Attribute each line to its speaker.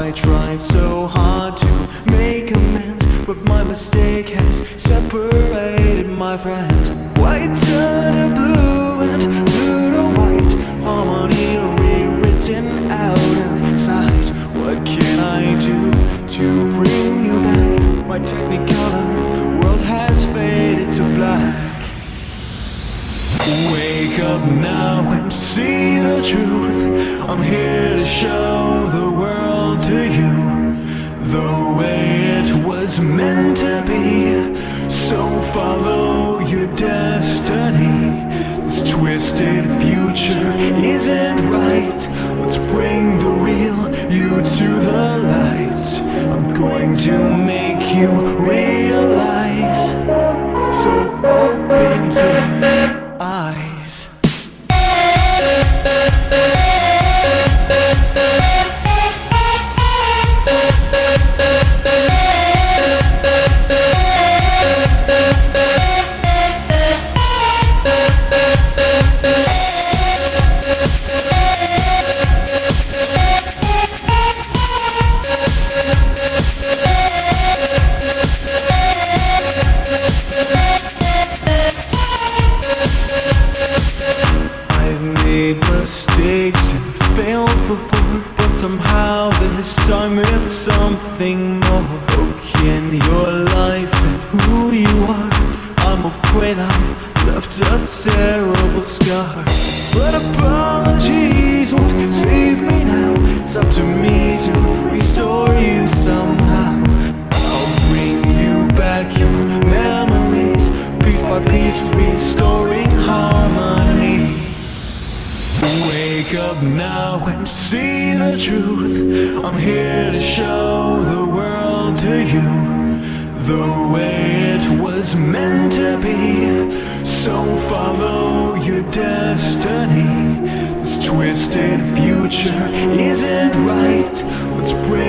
Speaker 1: I tried so hard to make amends, but my mistake has separated my friends. White turned to blue and blue to white, harmony rewritten out of sight. What can I do to bring you back? My technicolor world has faded to black. Wake up now and see the truth. I'm here to show the world to you the way it was meant to be. So follow your destiny. This twisted future isn't right. Let's bring the real you to the light. I'm going to make you realize. So open your eyes. Mistakes and failed before, but somehow this time it's something more. Look in your life and who you are. I'm afraid I've left a terrible scar, but apologies won't save me now. It's up to me to restore you somehow. I'll bring you back your memories, piece by piece, restoring harmony. Wake up now and see the truth. I'm here to show the world to you the way it was meant to be. So follow your destiny. This twisted future isn't right. Let's bring